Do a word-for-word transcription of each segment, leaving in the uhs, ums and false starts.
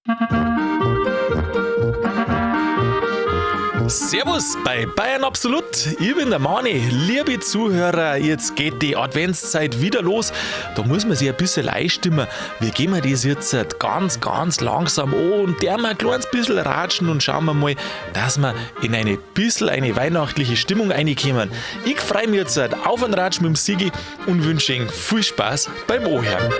Servus bei Bayern Absolut. Ich bin der Mani. Liebe Zuhörer, jetzt geht die Adventszeit wieder los. Da muss man sich ein bisschen einstimmen. Wie gehen wir das jetzt ganz, ganz langsam an und der mal ein kleines bisschen ratschen und schauen wir mal, dass wir in eine bisschen eine weihnachtliche Stimmung reinkommen. Ich freue mich jetzt auf einen Ratsch mit dem Sigi und wünsche Ihnen viel Spaß beim Anhören.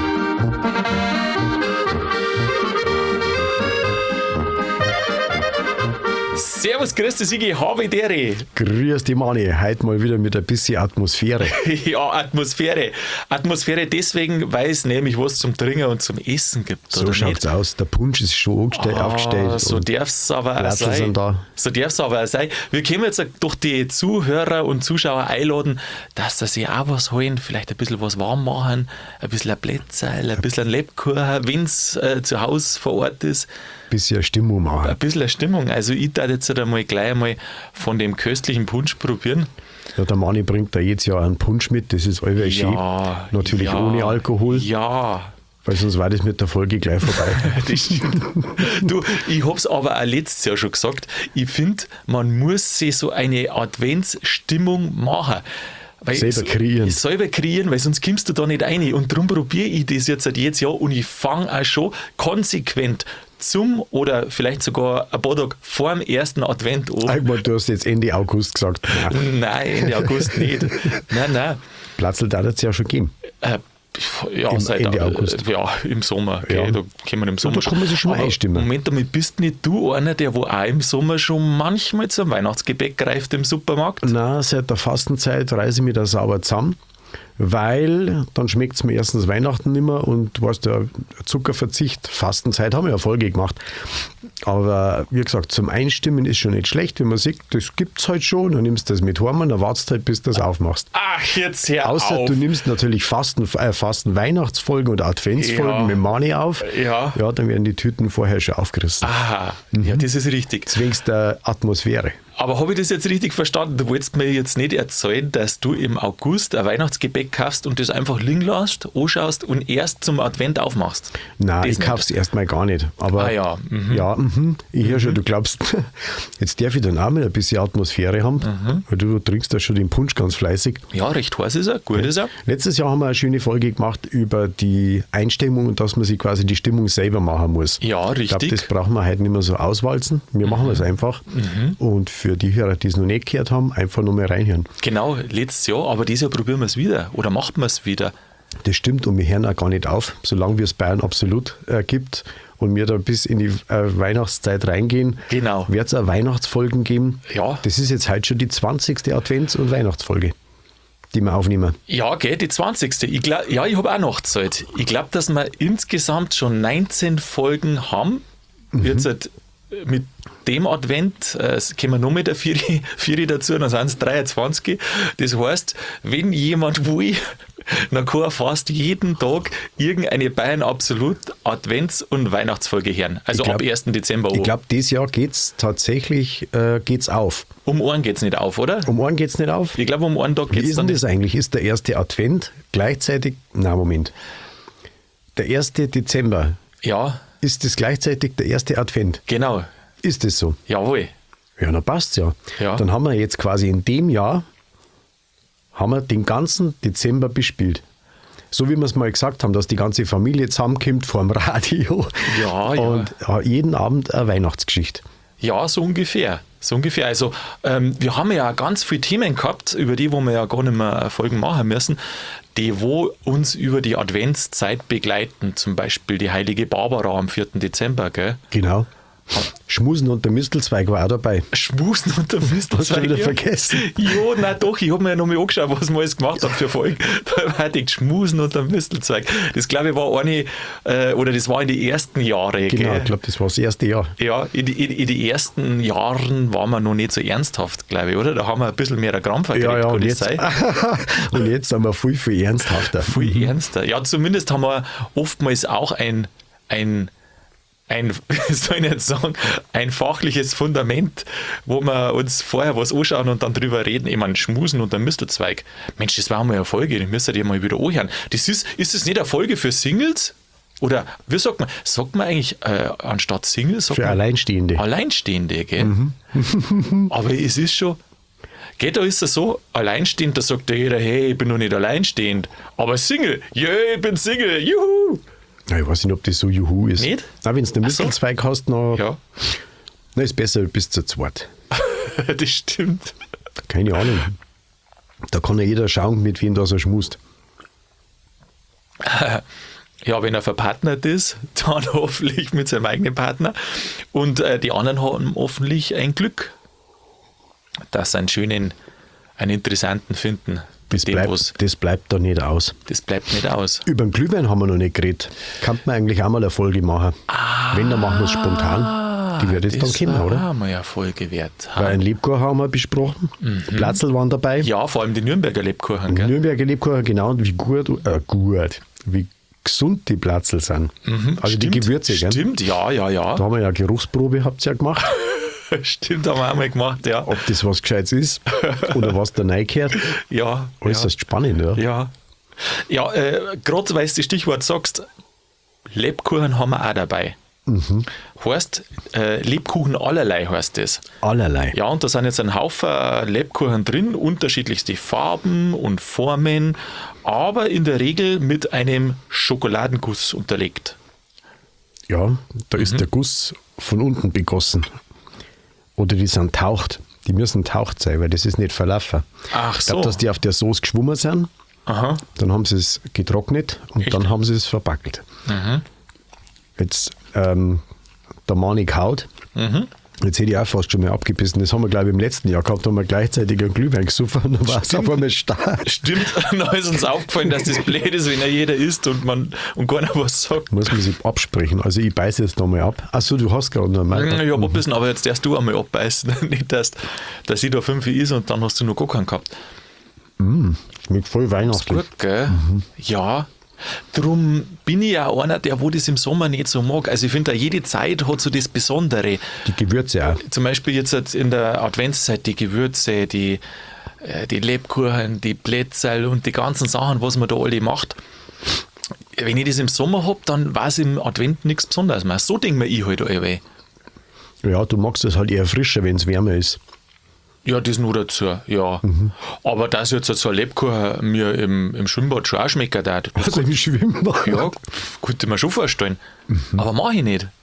Servus, grüß dich, Sigi, habe Dere. Grüß dich, Mani. Heute mal wieder mit ein bisschen Atmosphäre. Ja, Atmosphäre. Atmosphäre deswegen, weil es nämlich was zum Trinken und zum Essen gibt. So schaut's aus. Der Punsch ist schon angestellt, ah, aufgestellt. So darf es aber auch Blättel sein. sind da. So darf es aber auch sein. Wir können jetzt durch die Zuhörer und Zuschauer einladen, dass sie sich auch was holen, vielleicht ein bisschen was warm machen, ein bisschen ein Plätzerl, ein bisschen ein Lebkuchen, wenn es äh, zu Hause vor Ort ist. Ein bisschen Stimmung machen. Ein bisschen eine Stimmung. Also ich darf jetzt einmal gleich einmal von dem köstlichen Punsch probieren. Ja, der Mani bringt da jedes Jahr einen Punsch mit, das ist allweil schön. Ja, Natürlich ja, ohne Alkohol. Ja. Weil sonst war das mit der Folge gleich vorbei. Das stimmt. Du, ich hab's aber auch letztes Jahr schon gesagt, ich finde, man muss sich so eine Adventsstimmung machen. Weil selber kreieren. Selber kreieren, weil sonst kommst du da nicht rein. Und darum probiere ich das jetzt seit jedes Jahr und ich fange auch schon konsequent zum oder vielleicht sogar ein paar Tage vor dem ersten Advent an. Einmal, du hast jetzt Ende August gesagt. Nein, nein Ende August nicht. Nein, nein. Platzl darf es ja schon geben. Äh, Ja, Im seit Ende äh, August. Ja, im Sommer. Okay, Ja. da können wir im Sommer da kann man sich schon mal Aber einstimmen. Moment, damit bist nicht du einer, der wo auch im Sommer schon manchmal zum Weihnachtsgebäck greift im Supermarkt? Na, seit der Fastenzeit reiße ich mich da sauber zusammen, weil dann schmeckt es mir erstens Weihnachten nicht mehr und du weißt ja, Zuckerverzicht, Fastenzeit haben wir ja Folge gemacht. Aber wie gesagt, zum Einstimmen ist schon nicht schlecht, wenn man sieht, das gibt es halt schon, dann nimmst du das mit heim und dann wartest halt, bis du das aufmachst. Ach, jetzt hör Außer auf. du nimmst natürlich Fasten, äh, Fasten Weihnachtsfolgen oder Adventsfolgen Ja. mit Mani auf. Ja. Ja, dann werden die Tüten vorher schon aufgerissen. Aha, ja, das ist richtig. Zwingst der Atmosphäre. Aber habe ich das jetzt richtig verstanden? Du wolltest mir jetzt nicht erzählen, dass du im August ein Weihnachtsgebäck kaufst und das einfach liegen lässt, anschaust und erst zum Advent aufmachst? Nein, Das ich nicht? kauf's erstmal gar nicht. Aber Ah ja, mhm. ja, mhm. ich höre schon, du glaubst, jetzt darf ich dann auch mal ein bisschen Atmosphäre haben, Mhm. weil du trinkst ja schon den Punsch ganz fleißig. Ja, recht heiß ist er, gut ist er. Letztes Jahr haben wir eine schöne Folge gemacht über die Einstimmung und dass man sich quasi die Stimmung selber machen muss. Ja, Ich glaube, richtig. das brauchen wir heute nicht mehr so auswalzen. Wir machen es einfach. Und für die Hörer, die es noch nicht gehört haben, einfach nur mal reinhören. Genau, letztes Jahr, aber dieses Jahr probieren wir es wieder oder macht man es wieder. Das stimmt und wir hören auch gar nicht auf, solange wir es Bayern absolut äh, gibt und wir da bis in die äh, Weihnachtszeit reingehen. Genau. Wird es auch Weihnachtsfolgen geben. Ja. Das ist jetzt heute schon die zwanzigste Advents- und Weihnachtsfolge, die wir aufnehmen. Ja, gell, die zwanzigste. Ich glaub, ja, ich habe auch nachgezählt. Ich glaube, dass wir insgesamt schon neunzehn Folgen haben. Mhm. Jetzt halt mit dem Advent äh, kommen wir noch mit der Vieri, Vieri dazu, dann sind es dreiundzwanzig. Das heißt, wenn jemand will, dann kann er fast jeden Tag irgendeine Bayern Absolut Advents- und Weihnachtsfolge hören. Also Ich glaub- ab ersten Dezember. Ich an. glaube, dieses Jahr geht es tatsächlich äh, geht's auf. Um einen geht es nicht auf, oder? Um einen geht es nicht auf. Ich glaube, um einen Tag Wie geht es ist dann denn nicht. das eigentlich? Ist der erste Advent gleichzeitig, na Moment, der erste Dezember, Ja, ist das gleichzeitig der erste Advent? genau. Ist das so? Jawohl. Ja, dann passt's ja. Ja. Dann haben wir jetzt quasi in dem Jahr haben wir den ganzen Dezember bespielt. So wie wir es mal gesagt haben, dass die ganze Familie zusammenkommt vor dem Radio Ja, ja. und ja, jeden Abend eine Weihnachtsgeschichte. Ja, so ungefähr. So ungefähr. Also, ähm, wir haben ja ganz viele Themen gehabt, über die, wo wir ja gar nicht mehr Folgen machen müssen, die, wo uns über die Adventszeit begleiten. Zum Beispiel die heilige Barbara am vierten Dezember, gell? Genau. Schmusen und der Mistelzweig war auch dabei. Schmusen unter Mistelzweig. Hast du wieder ja. vergessen? Ja, nein, doch, ich habe mir ja noch mal angeschaut, was wir alles gemacht haben für Folgen. Da war die Schmusen unter Mistelzweig. Das, glaube ich, war eine, äh, oder das war in die ersten Jahre, Genau, gell? ich glaube, das war das erste Jahr. Ja, in die, in, in die ersten Jahren waren wir noch nicht so ernsthaft, glaube ich, oder? Da haben wir ein bisschen mehr Krampf gekriegt, Ja, ja, kann und das jetzt, sein? und jetzt sind wir viel, viel ernsthafter. Viel ernster. Ja, zumindest haben wir oftmals auch ein, ein, ein, soll ich nicht sagen, ein fachliches Fundament, wo wir uns vorher was anschauen und dann drüber reden. Ich meine, Schmusen und der Mistelzweig. Mensch, das war mal eine Folge, die müsst ihr mal wieder anhören. Das ist, ist das nicht eine Folge für Singles? Oder wie sagt man, sagt man eigentlich äh, anstatt Single, sagt Für man Alleinstehende. Alleinstehende, gell? Mhm. Aber es ist schon, gell, da ist es so, alleinstehend, da sagt ja jeder, hey, ich bin noch nicht alleinstehend. Aber Single, yeah, ich bin Single, juhu! Ja, ich weiß nicht, ob das so Juhu ist. Nicht? Nein, wenn du einen Ach so. Mittelzweig hast, noch, Ja, na, ist besser bis zu zweit. das stimmt. Keine Ahnung. Da kann ja jeder schauen, mit wem da so schmust. Ja, wenn er verpartnert ist, dann hoffentlich mit seinem eigenen Partner. Und äh, die anderen haben hoffentlich ein Glück, dass sie einen schönen, einen interessanten finden. Das Mit dem, was- bleibt, das bleibt da nicht aus. das bleibt nicht aus. Über den Glühwein haben wir noch nicht geredet. Kann man eigentlich auch mal eine Folge machen. Wenn, dann machen wir es spontan. Die wird jetzt dann kommen, war oder? auch mal eine Folge wert. Weil ein Lebkuchen haben wir besprochen. Platzl waren dabei. Ja, vor allem die Nürnberger Lebkuchen, gell? Nürnberger Lebkuchen, genau. Und wie gut, äh, gut, wie gesund die Platzl sind. Also die Gewürze, gell? Stimmt, ja, ja, ja. Da haben wir ja eine Geruchsprobe, habt ihr ja gemacht. Stimmt, haben wir auch mal gemacht, ja. Ob das was Gescheites ist oder was da reingehört. Ja, Äußerst spannend, ja. ja. Ja, äh, gerade weil du das Stichwort sagst, Lebkuchen haben wir auch dabei. Mhm. Heißt, äh, Lebkuchen allerlei heißt das. Allerlei. Ja, und da sind jetzt ein Haufen äh, Lebkuchen drin, unterschiedlichste Farben und Formen, aber in der Regel mit einem Schokoladenguss unterlegt. Ja, da Mhm. ist der Guss von unten begossen. Oder die sind taucht. Die müssen taucht sein, weil das ist nicht verlaufen. Ach Ich glaube, so. dass die auf der Soße geschwommen sind. Aha. Dann haben sie es getrocknet und Echt? dann haben sie es verpackelt. Jetzt ähm, der Mani kaut. Jetzt hätte ich auch fast schon mal abgebissen. Das haben wir, glaube ich, im letzten Jahr gehabt. Da haben wir gleichzeitig einen Glühwein gesoffen und dann war es auf einmal stark. Stimmt, da ist uns aufgefallen, dass das blöd ist, wenn er jeder isst und, man, und keiner was sagt. Muss man sich absprechen. Also ich beiße jetzt nochmal ab. Achso, du hast gerade noch mal. Ja, aber ein bisschen, aber jetzt darfst du einmal abbeißen. Nicht, dass, dass ich da fünf ist und dann hast du nur gar keinen gehabt. Schmeckt voll weihnachtlich. Gut, gell? Ja. Drum bin ich ja einer, der wo das im Sommer nicht so mag. Also ich finde, da jede Zeit hat so das Besondere. Die Gewürze auch. Zum Beispiel jetzt in der Adventszeit die Gewürze, die, äh, die Lebkuchen, die Plätzerl und die ganzen Sachen, was man da alle macht. Wenn ich das im Sommer habe, dann war es im Advent nichts Besonderes mehr. So denke ich halt allweil. Ja, du magst es halt eher frischer, wenn es wärmer ist. Ja, das nur dazu, ja. Aber dass jetzt so ein Lebkuchen mir im, im Schwimmbad schon auch schmecken darf, das Also im Schwimmbad. ja, könnte ich mir schon vorstellen. Aber mache ich nicht.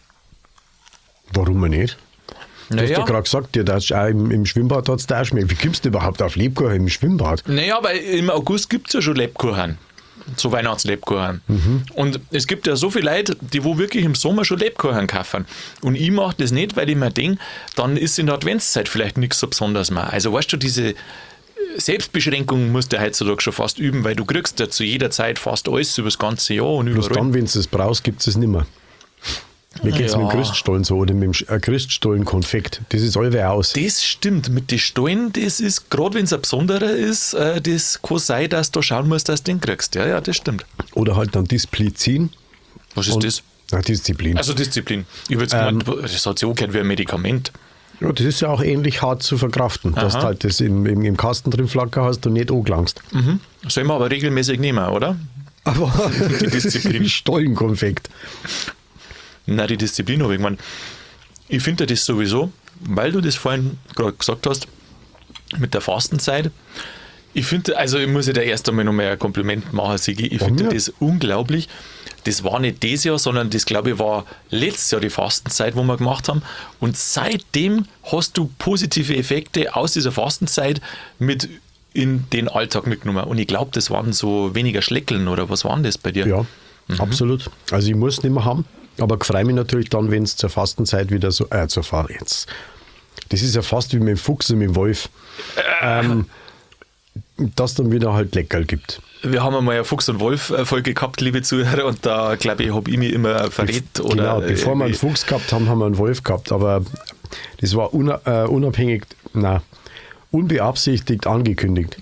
Warum nicht? Du hast Naja, ja gerade gesagt, dir das auch im, im Schwimmbad hat es da auch schmeckt. Wie kommst du überhaupt auf Lebkuchen im Schwimmbad? naja, weil im August gibt es ja schon Lebkuchen. So Weihnachtslebkuchen. Und es gibt ja so viele Leute, die wo wirklich im Sommer schon Lebkuchen kaufen. Und ich mache das nicht, weil ich mir denke, dann ist in der Adventszeit vielleicht nichts so Besonderes mehr. Also weißt du, diese Selbstbeschränkung musst du heutzutage schon fast üben, weil du kriegst ja zu jeder Zeit fast alles über das ganze Jahr und Bloß überall. dann, wenn du es brauchst, gibt es es nicht mehr. Mir geht es Ja. mit dem Christstollen so oder mit dem Sch- äh, Christstollen-Konfekt. Das ist allweil aus. Das stimmt, mit den Stollen, das ist, gerade wenn es ein besonderer ist, äh, das kann sein, dass du schauen musst, dass du den kriegst. Ja, ja, das stimmt. Oder halt dann Displizin. Was ist Und- das? Na, Disziplin. Also Disziplin. Ich würde ähm, gemeint, das hat sich auch gehört wie ein Medikament. Ja, das ist ja auch ähnlich hart zu verkraften, dass du halt das im, im, im Kasten drin flacker hast und nicht angelangst. Soll man aber regelmäßig nehmen, oder? Aber Die Disziplin. Stollenkonfekt. Nein, die Disziplin habe ich gemeint. Ich finde das sowieso, weil du das vorhin gerade gesagt hast, mit der Fastenzeit. Ich finde, also ich muss ja da erst einmal nochmal ein Kompliment machen, Sigi. Ich finde ja. das unglaublich. Das war nicht dieses Jahr, sondern das, glaube ich, war letztes Jahr die Fastenzeit, wo wir gemacht haben. Und seitdem hast du positive Effekte aus dieser Fastenzeit mit in den Alltag mitgenommen. Und ich glaube, das waren so weniger Schleckeln oder was waren das bei dir? Ja, absolut. Also ich muss es nicht mehr haben, aber ich freue mich natürlich dann, wenn es zur Fastenzeit wieder so, äh, zur Fahrt jetzt. Das ist ja fast wie mit dem Fuchs und mit dem Wolf. Ähm, dass dann wieder halt Leckerl gibt. Wir haben einmal eine Fuchs- und Wolf-Folge gehabt, liebe Zuhörer, und da, glaube ich, habe ich mich immer verrät. Oder, Genau, bevor wir einen äh, Fuchs gehabt haben, haben wir einen Wolf gehabt, aber das war una, äh, unabhängig, na, unbeabsichtigt angekündigt.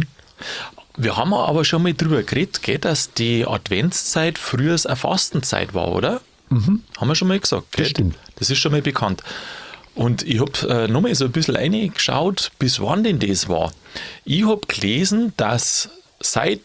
Wir haben aber schon mal drüber geredet, gell, dass die Adventszeit früher eine Fastenzeit war, oder? Haben wir schon mal gesagt. Gell? Das stimmt. Das ist schon mal bekannt. Und ich habe äh, nochmal so ein bisschen reingeschaut, bis wann denn das war. Ich habe gelesen, dass seit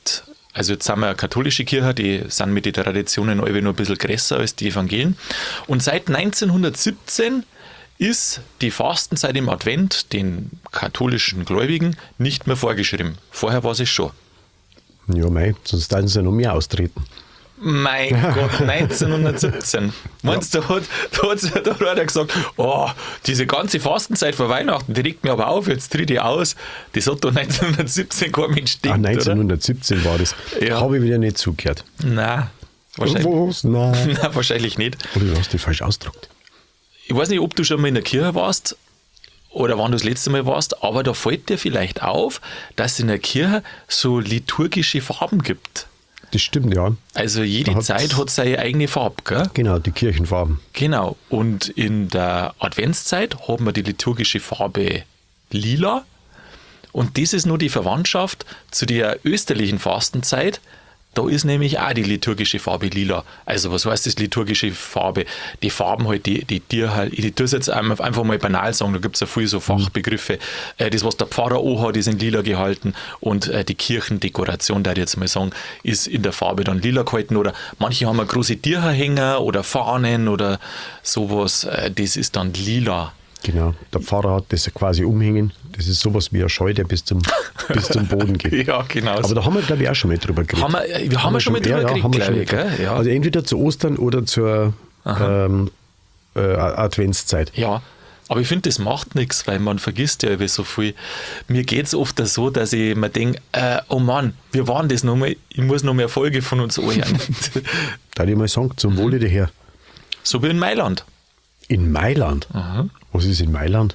Also jetzt sind wir eine katholische Kirche, die sind mit den Traditionen alle noch ein bisschen größer als die Evangelien. Und seit neunzehnhundertsiebzehn ist die Fastenzeit im Advent den katholischen Gläubigen nicht mehr vorgeschrieben. Vorher war es schon. Ja, mei, sonst würden sie ja noch mehr austreten. Mein Gott, neunzehnhundertsiebzehn. Meinst du, da hat, da hat, da hat er gesagt, oh, diese ganze Fastenzeit vor Weihnachten, die regt mir aber auf, jetzt tritt ich aus. Das hat da neunzehnhundertsiebzehn kein Mensch Ah, gedacht, neunzehnhundertsiebzehn oder? war das. Ja. Habe ich wieder nicht zugehört. Nein, wahrscheinlich, Was? Nein. nein, wahrscheinlich nicht. Oder du hast dich falsch ausgedrückt. Ich weiß nicht, ob du schon mal in der Kirche warst oder wann du das letzte Mal warst, aber da fällt dir vielleicht auf, dass es in der Kirche so liturgische Farben gibt. Das stimmt, ja. Also jede hat's- Zeit hat seine eigene Farbe, gell? Genau, die Kirchenfarben. Genau. Und in der Adventszeit haben wir die liturgische Farbe lila. Und das ist nur die Verwandtschaft zu der österlichen Fastenzeit. Da ist nämlich auch die liturgische Farbe lila. Also was heißt das liturgische Farbe? Die Farben halt, die, die dir halt, ich tue es jetzt einfach mal banal sagen, da gibt es ja viele so Fachbegriffe. Äh, Das, was der Pfarrer anhat, ist in lila gehalten und äh, die Kirchendekoration, da ich jetzt mal sagen, ist in der Farbe dann lila gehalten. Oder manche haben eine große Tierhänger oder Fahnen oder sowas, äh, das ist dann lila. Genau. Der Pfarrer hat das quasi umhängen. Das ist sowas wie ein Scheu, der bis zum, bis zum Boden geht. Ja, genau. Aber da haben wir, glaube ich, auch schon mal drüber geredet. haben wir, wir haben wir schon mal drüber ja, ja, geredet, haben wir glaube schon ich. mal Gell? Ja. Also entweder zu Ostern oder zur ähm, äh, Adventszeit. Ja, aber ich finde, das macht nichts, weil man vergisst ja irgendwie so viel. Mir geht es oft so, dass ich mir denke, äh, oh Mann, wir waren das nochmal, ich muss noch mehr Folge von uns anhören. Da ich mal sagen, zum Wohle der Herr. So wie in Mailand. In Mailand? Was ist in Mailand?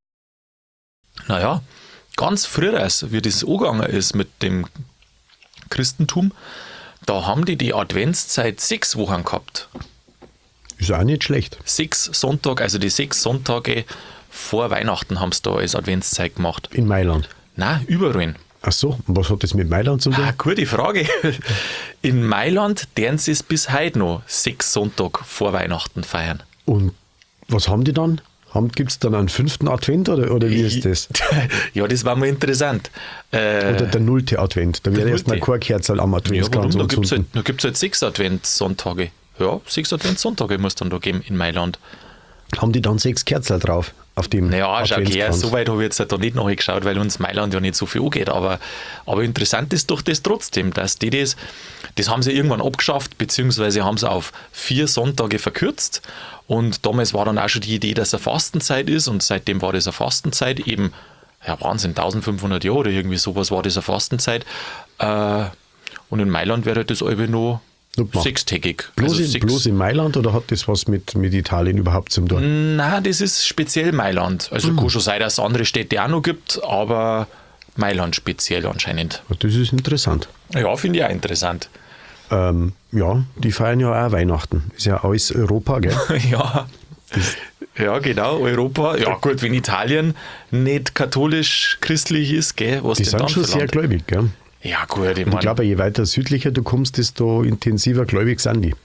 Naja, ganz früher, als wie das angegangen ist mit dem Christentum, da haben die die Adventszeit sechs Wochen gehabt. Ist auch nicht schlecht. Sechs Sonntage, also die sechs Sonntage vor Weihnachten haben sie da als Adventszeit gemacht. In Mailand. Nein, überall. Ach so, und was hat das mit Mailand zu tun? Ah, gute Frage. In Mailand deren sie es bis heute noch sechs Sonntage vor Weihnachten feiern. Und was haben die dann? Gibt es dann einen fünften Advent oder, oder wie ist das? Ja, das war mal interessant. Äh, Oder der nullte Advent. Da wäre erst mal nullte. kein Kerzel am ja, warum? Adventskranz Da gibt es anzünden. halt, da gibt's halt sechs Adventssonntage. Ja, sechs Adventssonntage muss dann da geben in Mailand. Haben die dann sechs Kerzel drauf auf dem Naja, schau, okay, Adventskranz? so weit habe ich jetzt da nicht nachgeschaut, weil uns Mailand ja nicht so viel angeht. Aber, aber interessant ist doch das trotzdem, dass die das, das haben sie irgendwann abgeschafft, beziehungsweise haben sie auf vier Sonntage verkürzt. Und damals war dann auch schon die Idee, dass es eine Fastenzeit ist. Und seitdem war das eine Fastenzeit, eben, ja Wahnsinn, eintausendfünfhundert Jahre oder irgendwie sowas war das eine Fastenzeit. Äh, und in Mailand wäre das alle noch Nur gemacht. sechstägig. Bloß, Also in, sechs- bloß in Mailand oder hat das was mit, mit Italien überhaupt zu tun? Nein, das ist speziell Mailand. Also kann schon sein, dass es andere Städte auch noch gibt, aber Mailand speziell anscheinend. Das ist interessant. Ja, finde ich auch interessant. Ähm, ja, die feiern ja auch Weihnachten. Ist ja alles Europa, gell? Ja. Ja, genau, Europa. Ja, gut, wenn Italien nicht katholisch-christlich ist, gell, was Die denn sind dann schon für sehr Land? gläubig, gell? Ja, gut, ich Ich meine, glaube, je weiter südlicher du kommst, desto intensiver gläubig sind die.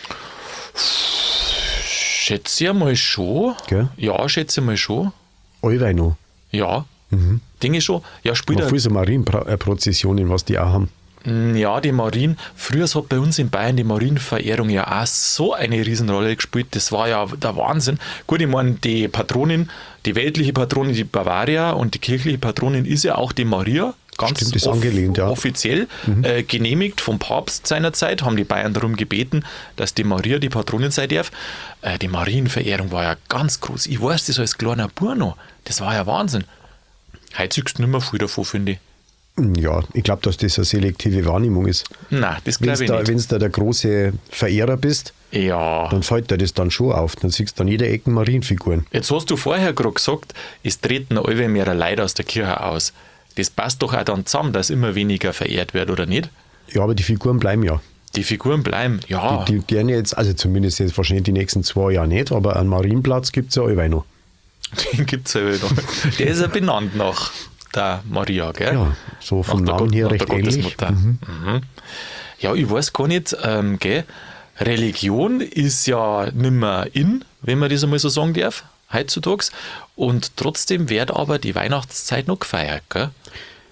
schätze ich mal schon. Gell? Ja, schätze ich mal schon. Allweil noch. Ja, Dinge schon. Ja, spielt Aber er- viele so Marienprozessionen, was die auch haben. Ja, die Marien, früher hat bei uns in Bayern die Marienverehrung ja auch so eine Riesenrolle gespielt, das war ja der Wahnsinn. Gut, ich meine, die Patronin, die weltliche Patronin, die Bavaria und die kirchliche Patronin ist ja auch die Maria, ganz Stimmt, ist angelehnt, ja. offiziell äh, genehmigt vom Papst seinerzeit, haben die Bayern darum gebeten, dass die Maria die Patronin sein darf. Äh, die Marienverehrung war ja ganz groß. Ich weiß das als kleiner Bub noch, das war ja Wahnsinn. Heute siehst du nicht mehr viel davon, finde ich. Ja, ich glaube, dass das eine selektive Wahrnehmung ist. Nein, das Wenn glaube du ich da, nicht. wenn's da der große Verehrer bist, Ja. dann fällt dir das dann schon auf. Dann siehst du an jeder Ecke Marienfiguren. Jetzt hast du vorher gerade gesagt, es treten alle mehr Leute aus der Kirche aus. Das passt doch auch dann zusammen, dass immer weniger verehrt wird, oder nicht? Ja, aber die Figuren bleiben ja. Die Figuren bleiben, ja. Die werden jetzt, also zumindest jetzt wahrscheinlich die nächsten zwei Jahre nicht, aber einen Marienplatz gibt es ja allweil noch. Den gibt es ja noch. Der ist ja benannt nach der Maria, gell? Ja, so vom Nach der Namen her Gott- nach recht der ähnlich. Gottesmutter. Mhm. Ja, ich weiß gar nicht, ähm, gell? Religion ist ja nicht mehr in, wenn man das einmal so sagen darf, heutzutage. Und trotzdem wird aber die Weihnachtszeit noch gefeiert, gell?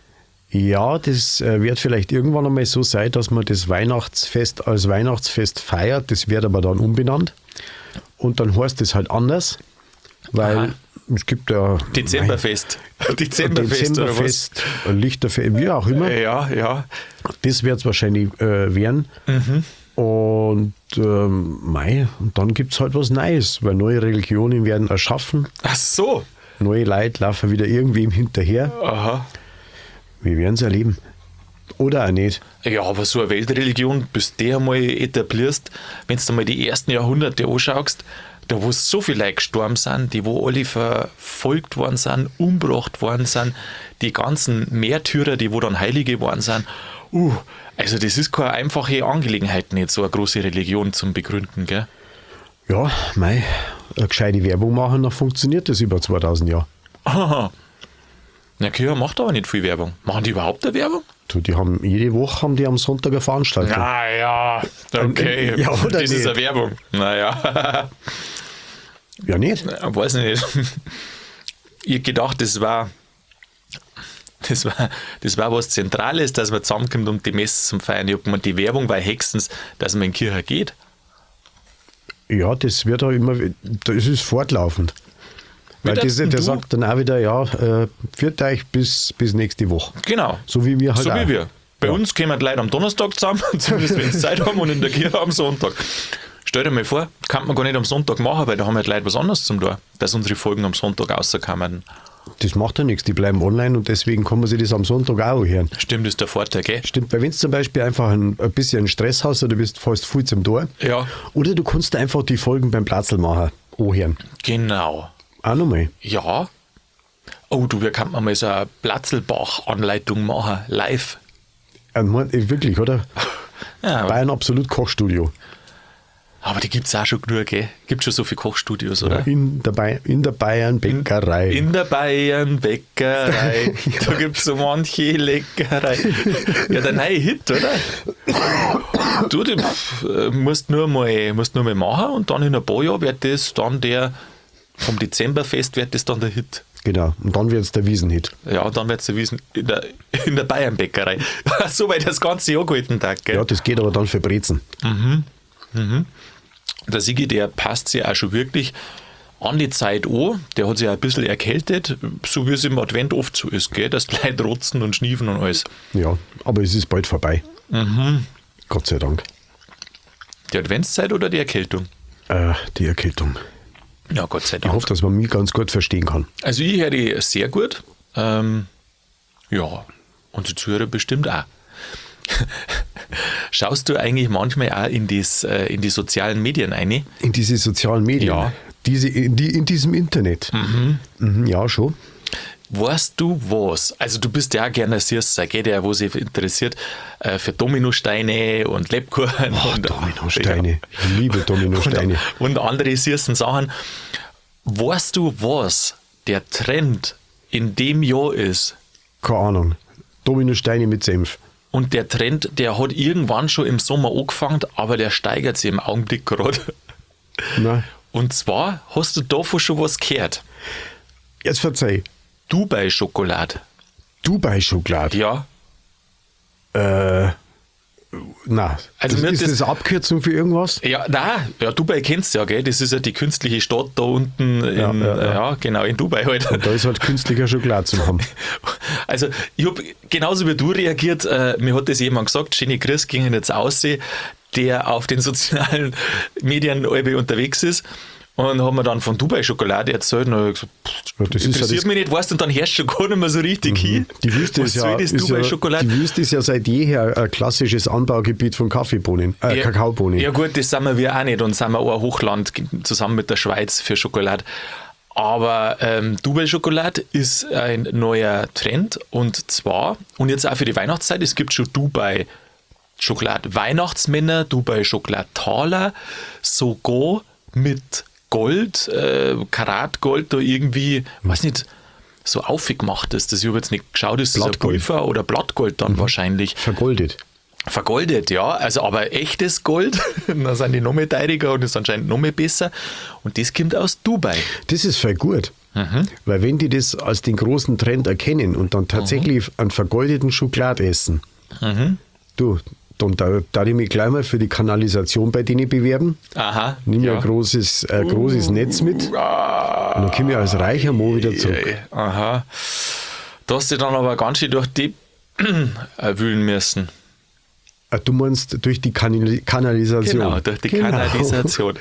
Ja, das äh, wird vielleicht irgendwann einmal so sein, dass man das Weihnachtsfest als Weihnachtsfest feiert. Das wird aber dann umbenannt. Und dann heißt es halt anders, weil Aha. es gibt ja... Dezemberfest. Dezemberfest, Dezemberfest, Lichterfest, wie auch immer. Ja, ja. Das wird es wahrscheinlich äh, werden. Mhm. Und, ähm, mei, und dann gibt es halt was Neues, weil neue Religionen werden erschaffen. Ach so. Neue Leute laufen wieder irgendwem hinterher. Aha. Wir werden es erleben. Oder auch nicht. Ja, aber so eine Weltreligion, bis du die einmal etablierst, wenn du mal die ersten Jahrhunderte anschaust, da wo so viele Leute gestorben sind, die wo alle verfolgt worden sind, umgebracht worden sind, die ganzen Märtyrer, die wo dann Heilige geworden sind, uh, also das ist keine einfache Angelegenheit, nicht so eine große Religion zum Begründen, gell? Ja, mei, eine gescheite Werbung machen, dann funktioniert das über zweitausend Jahre. Aha. Na, Kirche macht aber nicht viel Werbung. Machen die überhaupt eine Werbung? Du, die haben, jede Woche haben die am Sonntag eine Veranstaltung. Naja, okay. Ja, oder das nicht? ist eine Werbung. Naja. Ja, nicht? Ja, weiß nicht. Ich hab gedacht, das war, das war, das war was Zentrales, dass man zusammenkommt, um die Messe zu feiern. Ich hab gemeint, die Werbung war höchstens, dass man in die Kirche geht. Ja, das wird auch immer, das ist fortlaufend. Weil Wie das, darfst der du? sagt dann auch wieder, ja, äh, führt euch bis, bis nächste Woche. Genau. So wie wir halt So auch. wie wir. Bei Ja. uns kommen die Leute am Donnerstag zusammen, zumindest wenn sie Zeit haben, und in der Kirche am Sonntag. Stell dir mal vor, kann man gar nicht am Sonntag machen, weil da haben halt Leute was anderes zum tun, dass unsere Folgen am Sonntag rauskommen. Das macht ja nichts, die bleiben online und deswegen kann man sich das am Sonntag auch hören. Stimmt, das ist der Vorteil, gell? Stimmt, weil wenn du zum Beispiel einfach ein, ein bisschen Stress hast oder du bist fast viel zum Tor, Ja, oder du kannst einfach die Folgen beim Platzl machen, anhören. genau. Auch nochmal. Ja. Oh, du, wir könnten mal so eine Platzelbach-Anleitung machen, live. Ähm, wirklich, oder? Ja, Bayern Absolut Kochstudio. aber die gibt es auch schon genug, gell? Gibt schon so viele Kochstudios, oder? In der, Bay in der Bayern Bäckerei. In der Bayern Bäckerei, da gibt es so manche Leckerei. Ja, der neue Hit, oder? Du, du äh, musst nur mal, musst nur mal machen und dann in ein paar Jahren wird das dann der, vom Dezemberfest wird das dann der Hit. Genau, und dann wird es der Wiesenhit. Ja, und dann wird es erwiesen in der, in der Bayern Bäckerei. So weit das ganze Jahr gehalten, Tag, gell? Ja, das geht aber dann für Brezen. Der Sigi, der passt sich auch schon wirklich an die Zeit an. Der hat sich auch ein bisschen erkältet, so wie es im Advent oft so ist, gell? Dass die Leute rotzen und schniefen und alles. Ja, aber es ist bald vorbei. Gott sei Dank. Die Adventszeit oder die Erkältung? Äh, die Erkältung. Ja, Gott sei Ich Dank. hoffe, dass man mich ganz gut verstehen kann. Also ich höre die sehr gut. Ähm, ja, und die Zuhörer bestimmt auch. Schaust du eigentlich manchmal auch in, dies, äh, in die sozialen Medien rein? In diese sozialen Medien. Ja. Diese, in, die, in diesem Internet. Mhm, ja, schon. Weißt du was? Also du bist ja auch gerne Süßer, gell, der, wo sich interessiert äh, für Dominosteine und Lebkuchen. Oh, und Dominosteine. Ja. Ich liebe Dominosteine. Und, und andere süßen Sachen. Weißt du was der Trend in dem Jahr ist? Keine Ahnung. Dominosteine mit Senf. Und der Trend, der hat irgendwann schon im Sommer angefangen, aber der steigert sich im Augenblick gerade. Na, Und zwar, hast du davon schon was gehört? jetzt verzeih. Dubai-Schokolade. Dubai-Schokolade. Ja. Äh, na, Also das, mir ist das- das eine Abkürzung für irgendwas? Ja, nein, ja, Dubai kennst du ja, gell? Das ist ja die künstliche Stadt da unten in, Ja, ja, ja, ja. genau, in Dubai halt. Da ist halt künstlicher Schokolade zu haben. Also, ich habe genauso wie du reagiert. Äh, mir hat das jemand gesagt, Schöne Grüß ging jetzt aussehen, der auf den sozialen Medien alle unterwegs ist. Und hat mir dann von Dubai-Schokolade erzählt und hab ich gesagt, pff, Ja, das ist ja interessiert das- mich nicht, weißt du, und dann herrscht schon gar nicht mehr so richtig hin. Die Wüste, Was ist ja, soll das ist ja, Dubai-Schokolade? die Wüste ist ja seit jeher ein klassisches Anbaugebiet von Kaffeebohnen, äh, Ja, Kakaobohnen. Ja gut, das sind wir wir auch nicht und sind wir auch ein Hochland zusammen mit der Schweiz für Schokolade. Aber ähm, Dubai-Schokolade ist ein neuer Trend und zwar, und jetzt auch für die Weihnachtszeit, es gibt schon Dubai-Schokolade-Weihnachtsmänner, Dubai-Schokolade-Taler, sogar mit Gold, äh, Karatgold da irgendwie, weiß nicht, so aufgemacht ist. Das ich habe jetzt nicht geschaut, ist das ein Blattgold. Pulver oder Blattgold dann wahrscheinlich. Vergoldet. Vergoldet, ja, also aber echtes Gold, dann sind die noch mehr teuriger und ist anscheinend noch mehr besser und das kommt aus Dubai. Das ist voll gut. Weil wenn die das als den großen Trend erkennen und dann tatsächlich mhm. einen vergoldeten Schokolade essen, mhm. du, dann da, da ich mich gleich mal für die Kanalisation bei denen bewerben. Aha. Nimm ja ja ein großes, äh, großes uh, Netz mit und dann komme ich als reicher Mo wieder zurück. Aha. Da hast du dann aber ganz schön durch die wühlen müssen. Du meinst durch die Kanal- Kanalisation? Genau, durch die genau. Kanalisation.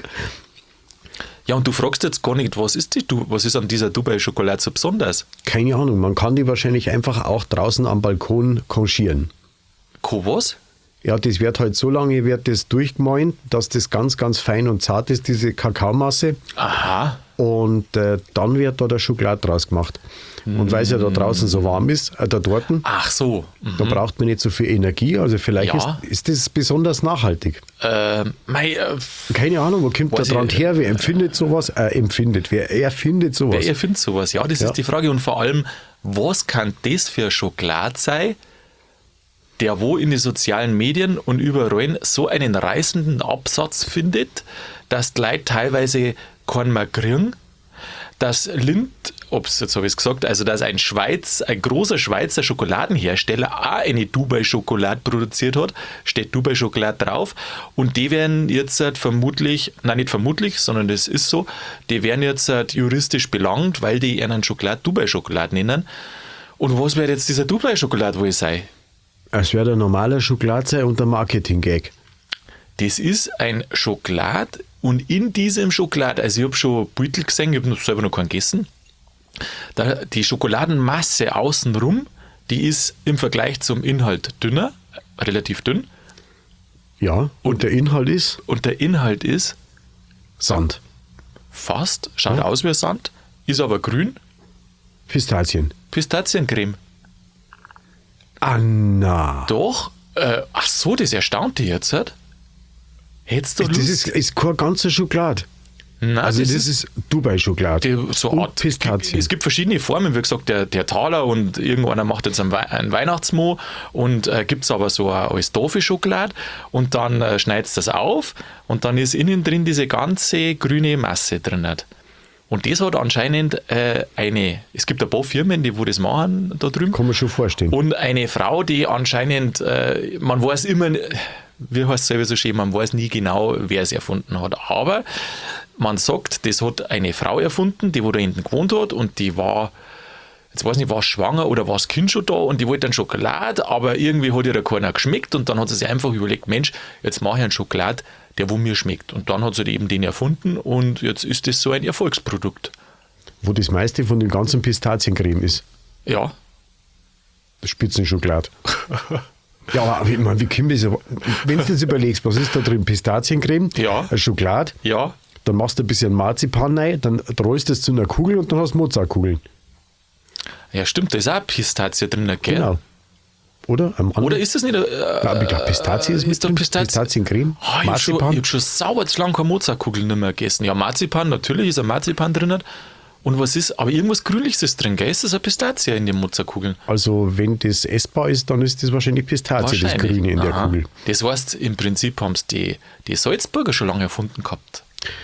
Ja, und du fragst jetzt gar nicht, was ist, die, was ist an dieser Dubai-Schokolade so besonders? Keine Ahnung, man kann die wahrscheinlich einfach auch draußen am Balkon konchieren. Ko was? Ja, das wird halt so lange wird das durchgemahlen, dass das ganz, ganz fein und zart ist, diese Kakaomasse. Aha. Und äh, dann wird da der Schokolade draus gemacht. Und weil es ja da draußen so warm ist, äh, da dort, Ach so. Mhm. da braucht man nicht so viel Energie. Also vielleicht Ja. ist, ist das besonders nachhaltig. Äh, mei, äh, Keine Ahnung, wo kommt der Weiß dran ich- her? Wer empfindet sowas? Äh, empfindet, wer erfindet sowas? wer erfindet sowas? Ja, das Ja. ist die Frage. Und vor allem, was kann das für Schokolade sein, der wo in den sozialen Medien und überall so einen reißenden Absatz findet, dass die Leute teilweise keinen mehr kriegen, dass Lindt, ob's, jetzt habe ich es gesagt, also dass ein Schweiz, ein großer Schweizer Schokoladenhersteller auch eine Dubai-Schokolade produziert hat, steht Dubai-Schokolade drauf und die werden jetzt halt vermutlich, nein nicht vermutlich, sondern das ist so, die werden jetzt halt juristisch belangt, weil die einen Schokolade Dubai-Schokolade nennen. Und was wird jetzt dieser Dubai-Schokolade wohl sein? Es wäre ein normaler Schokolade sein und ein Marketing-Gag. Das ist ein Schokolade und in diesem Schokolade, also ich habe schon Beutel gesehen, ich habe noch selber noch keinen gegessen, da, die Schokoladenmasse außenrum, die ist im Vergleich zum Inhalt dünner, relativ dünn. Ja, und, und der Inhalt ist Und der Inhalt ist Sand. fast, schaut Ja. aus wie Sand, ist aber grün, Pistazien. Pistaziencreme. Anna. Doch, äh, ach so, das erstaunt dich jetzt. Halt. Hättest du Das Lust? ist, ist keine ganze Schokolade. Nein, Also das, ist Dubai-Schokolade. die, so und Art, Pistazien. es gibt verschiedene Formen, wie gesagt, der, der Taler und irgendeiner macht jetzt einen, Wei- einen Weihnachtsmo und äh, gibt es aber so eine als Toffee-Schokolade und dann äh, schneidest du das auf und dann ist innen drin diese ganze grüne Masse drin. Und das hat anscheinend äh, eine, es gibt ein paar Firmen, die wo das machen da drüben. Kann man schon vorstellen. Und eine Frau, die anscheinend, äh, man weiß immer, wie heißt es selber so schön, man weiß nie genau, wer es erfunden hat. Aber man sagt, das hat eine Frau erfunden, die wo da hinten gewohnt hat und die war, jetzt weiß ich nicht, war schwanger oder war das Kind schon da und die wollte dann Schokolade, aber irgendwie hat ihr da keiner geschmeckt und dann hat sie sich einfach überlegt, Mensch, jetzt mache ich einen Schokolade, der wo mir schmeckt. Und dann hat sie eben den erfunden und jetzt ist das so ein Erfolgsprodukt. Wo das meiste von den ganzen Pistaziencreme ist. Ja, Spitzenschokolade. Ja, aber ich meine, wie kommt das? Wenn du jetzt überlegst, was ist da drin? Pistaziencreme, Ja. eine Schokolade, ja, dann machst du ein bisschen Marzipan rein, dann rollst du es zu einer Kugel und dann hast du Mozartkugeln. ja stimmt, da ist auch Pistazie drin, gell? Genau. Oder? Am anderen- Oder ist das nicht äh, Ja, ich glaube, Pistazie ist, ist mit doch drin. Pistazie- Pistaziencreme, Oh, ich habe schon, Marzipan. ich hab schon sauber zu lange keine Mozartkugeln nicht mehr gegessen. Ja, Marzipan, natürlich ist ein Marzipan drin. Und was ist, aber irgendwas Grünliches ist drin, gell? Ist das eine Pistazie in den Mozartkugeln? Also wenn das essbar ist, dann ist das wahrscheinlich Pistazie, das Grüne in der Aha. Kugel. Das heißt, im Prinzip haben es die, die Salzburger schon lange erfunden gehabt.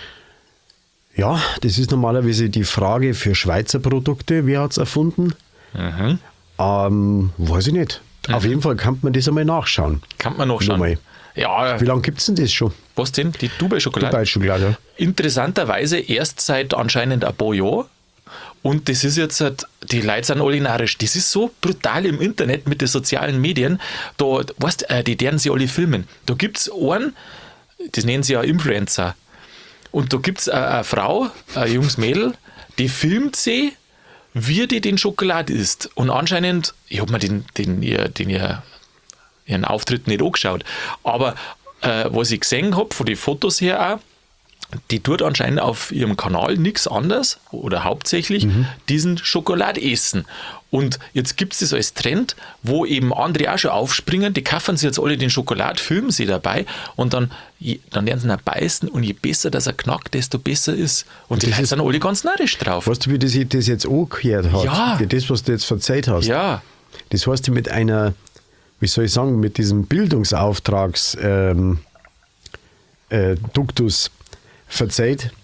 Ja, das ist normalerweise die Frage für Schweizer Produkte. Wer hat es erfunden? Mhm. Ähm, weiß ich nicht. Auf jeden Fall kann man das einmal nachschauen. Kann man nachschauen. Nochmal. Ja, Wie lange gibt es denn das schon? was denn? Die Dubai-Schokolade? Dubai-Schokolade. Ja. Interessanterweise erst seit anscheinend ein paar Jahren. Und das ist jetzt, halt- die Leute sind alle narrisch. Das ist so brutal im Internet mit den sozialen Medien. Da, weißt, äh, die deren sie alle filmen. Da gibt es einen, das nennen sie ja Influencer. Und da gibt es eine, eine Frau, ein junges Mädel, die filmt sie, wie die den Schokolade isst. Und anscheinend, ich habe mir den, den, ihr, den ihr, ihren Auftritt nicht angeschaut, aber äh, was ich gesehen habe, von den Fotos her auch, die tut anscheinend auf ihrem Kanal nichts anderes oder hauptsächlich Mhm. diesen Schokolade essen. Und jetzt gibt es das als Trend, wo eben andere auch schon aufspringen, die kaufen sich jetzt alle den Schokolade, filmen sie dabei und dann, je- dann werden sie ihn beißen und je besser das er knackt, desto besser ist. Und die das Leute ist- sind alle ganz narrisch drauf. Weißt du, wie das, das jetzt angehört hat? Ja. Wie das, was du jetzt verzeiht hast. Ja, Das heißt, mit einer, wie soll ich sagen, mit diesem Bildungsauftrags ähm, äh, Duktus verzeiht,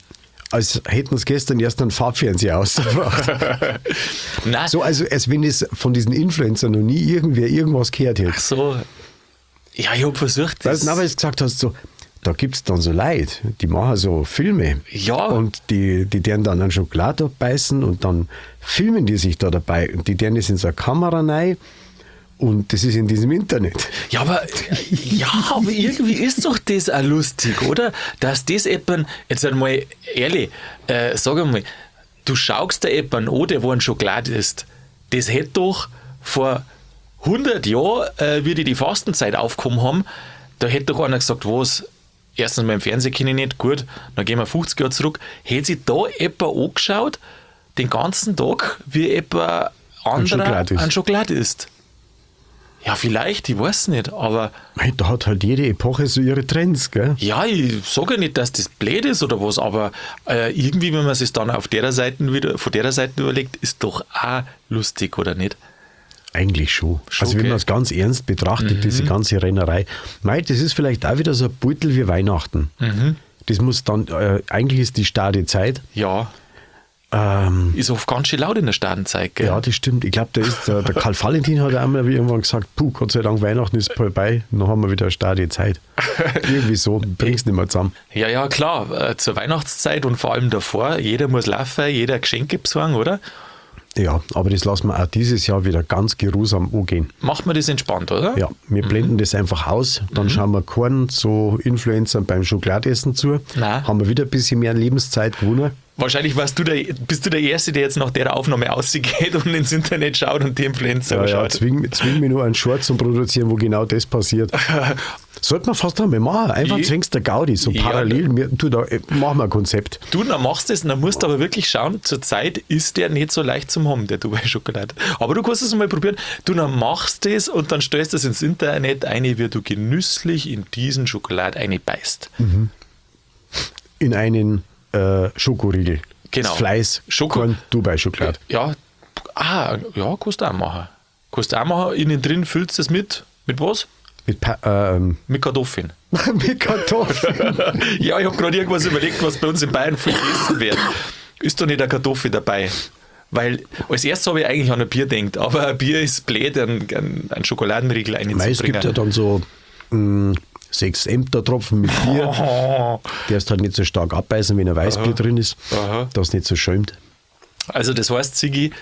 als hätten sie gestern erst einen Farbfernseher ausgebracht. Nein. So, also als wenn es von diesen Influencern noch nie irgendwer irgendwas gehört hätte. Ach so. Ja, ich habe versucht, Weißt du, weil du gesagt hast, so, da gibt es dann so Leute, die machen so Filme. Ja. Und die, die deren dann einen Schokolade beißen und dann filmen die sich da dabei. Und die deren das in so eine Kamera rein. Und das ist in diesem Internet. Ja, aber, ja, aber irgendwie ist doch das auch lustig, oder? Dass das jemand, jetzt einmal ehrlich, äh, sag einmal, du schaust da jemanden an, der wo ein Schokolade isst. Das hätte doch vor hundert Jahren, äh, wie die die Fastenzeit aufgekommen haben, da hätte doch einer gesagt, was, erstens mal im Fernsehen kenne ich nicht, gut, dann gehen wir fünfzig Jahre zurück, hätte sich da jemand angeschaut, den ganzen Tag, wie jemand anderer Schokolade isst. an Schokolade isst. Ja, vielleicht, ich weiß nicht, aber Hey, da hat halt jede Epoche so ihre Trends, gell? ja, ich sage ja nicht, dass das blöd ist oder was, aber äh, irgendwie, wenn man sich dann auf der Seite wieder, von der Seite überlegt, ist doch auch lustig, oder nicht? Eigentlich schon. Schon, also wenn gell? man es ganz ernst betrachtet, Mhm. diese ganze Rennerei. Mei, das ist vielleicht auch wieder so ein Beutel wie Weihnachten. Mhm. Das muss dann, äh, eigentlich ist die starke Zeit. Ja, Ähm, ist oft ganz schön laut in der Stadenzeit, gell? ja, das stimmt. Ich glaube, der, ist, der, der Karl Valentin hat einmal irgendwann gesagt, puh, Gott sei Dank, Weihnachten ist vorbei, dann haben wir wieder eine starke Zeit. Irgendwie so, bringst nicht mehr zusammen. Ja, ja, klar, äh, zur Weihnachtszeit und vor allem davor, jeder muss laufen, jeder Geschenke besorgen, oder? Ja, aber das lassen wir auch dieses Jahr wieder ganz geruhsam angehen. Macht man das entspannt, oder? Ja, wir blenden das einfach aus, dann schauen wir keinen so Influencern beim Schokoladeessen zu. Nein. Haben wir wieder ein bisschen mehr Lebenszeit gewonnen. Wahrscheinlich warst du der, bist du der Erste, der jetzt nach der Aufnahme ausgeht und ins Internet schaut und die Influencer Ja, ja, schaut. zwing, zwing mich nur einen Short zum Produzieren, wo genau das passiert. Sollte man fast einmal machen. Einfach Ich- zwingst der Gaudi, so Ja, parallel. Wir, du, da äh, machen wir ein Konzept. Du, dann machst du es, dann musst du aber wirklich schauen, zur Zeit ist der nicht so leicht zum haben, der Dubai-Schokolade. Aber du kannst es mal probieren. Du, dann machst du es und dann stellst du es ins Internet ein, wie du genüsslich in diesen Schokolade einbeißt. In einen äh, Schokoriegel. Genau. Das Fleiß, Schoko- Korn, Dubai-Schokolade. Ja, ah, ja, kannst du auch machen. Kannst du auch machen, innen drin füllst du es mit, mit was? Mit, Pa- ähm, Mit Kartoffeln. mit Kartoffeln. Ja, ich habe gerade irgendwas überlegt, was bei uns in Bayern viel gegessen wird. Ist doch nicht eine Kartoffel dabei? Weil als erstes habe ich eigentlich an ein Bier gedacht, aber ein Bier ist blöd, einen, einen, einen Schokoladenriegel Mei, es einzubringen. gibt ja dann so mh, sechs Ämtertropfen mit Bier. Oh. Der ist halt nicht so stark abbeißen, wenn ein Weißbier drin ist, Aha. dass es nicht so schäumt. Also das heißt, Sigi,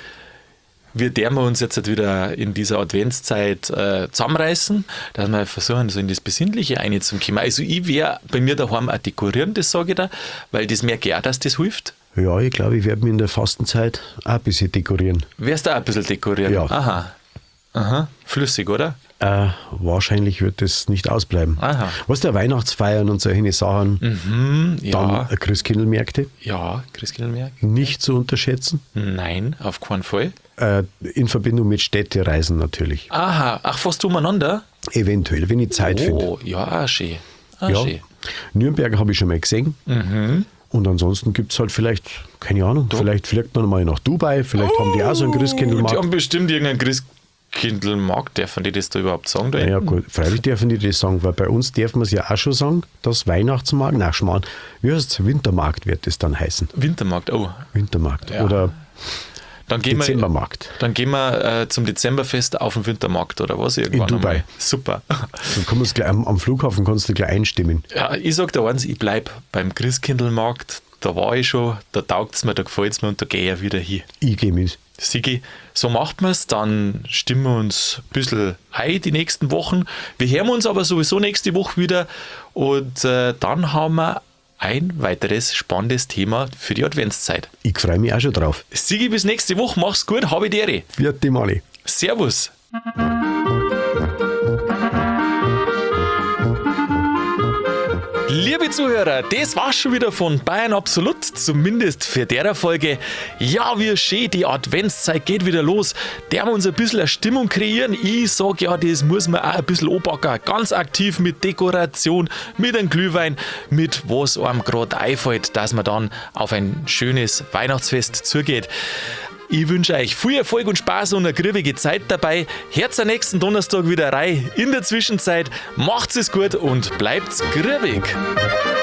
wir dürfen uns jetzt halt wieder in dieser Adventszeit äh, zusammenreißen, dass wir versuchen, so in das Besinnliche einzukommen. Also ich werde bei mir daheim auch dekorieren, das sage ich da, weil das merke ich auch, dass das hilft. Ja, ich glaube, ich werde mich in der Fastenzeit auch ein bisschen dekorieren. Wirst du auch ein bisschen dekorieren? Ja. Aha. Aha. Flüssig, oder? Äh, wahrscheinlich wird das nicht ausbleiben. Aha. Was der Weihnachtsfeiern und solche Sachen, Mhm, dann ja. äh, Christkindlmärkte, Ja, Christkindlmerk? nicht zu unterschätzen. Nein, auf keinen Fall. Äh, in Verbindung mit Städtereisen natürlich. Aha, ach, fast umeinander? Eventuell, wenn ich Zeit finde. Oh, ja, auch schön. Auch Ja. schön. Nürnberg habe ich schon mal gesehen. Mhm. Und ansonsten gibt es halt vielleicht, keine Ahnung, vielleicht fliegt man mal nach Dubai, vielleicht haben die auch so einen Die Christkindlmarkt. haben bestimmt irgendeinen Christkindlmarkt. Dürfen die das da überhaupt sagen? Da Naja hinten? gut, freilich dürfen die das sagen, weil bei uns dürfen wir es ja auch schon sagen, dass Weihnachtsmarkt, na Schmarrn, wie heißt es, Wintermarkt wird es dann heißen. Wintermarkt, oh. Wintermarkt Ja. oder Dann gehen wir, Dezembermarkt. dann gehen wir äh, zum Dezemberfest auf den Wintermarkt oder was? Irgendwann In Dubai. einmal. Super. Dann kann man's gleich, am, am Flughafen kannst du gleich einstimmen. Ja, ich sag dir eins, ich bleib beim Christkindlmarkt. Da war ich schon, da taugt es mir, da gefällt es mir und da gehe ich wieder hin. Ich gehe mit. Sigi, so macht man es, dann stimmen wir uns ein bisschen ein die nächsten Wochen. Wir hören uns aber sowieso nächste Woche wieder und äh, dann haben wir ein weiteres spannendes Thema für die Adventszeit. Ich freue mich auch schon drauf. Sigi, bis nächste Woche, mach's gut, habe die Ehre. Vierte Mali. Servus. Liebe Zuhörer, das war's schon wieder von Bayern Absolut, zumindest für der Folge. Ja, wie schön, die Adventszeit geht wieder los. Der wir uns ein bisschen eine Stimmung kreieren. Ich sag ja, das muss man auch ein bisschen anpacken. Ganz aktiv mit Dekoration, mit einem Glühwein, mit was einem gerade einfällt, dass man dann auf ein schönes Weihnachtsfest zugeht. Ich wünsche euch viel Erfolg und Spaß und eine griffige Zeit dabei. Hört am nächsten Donnerstag wieder rein. In der Zwischenzeit macht's es gut und bleibt's griffig.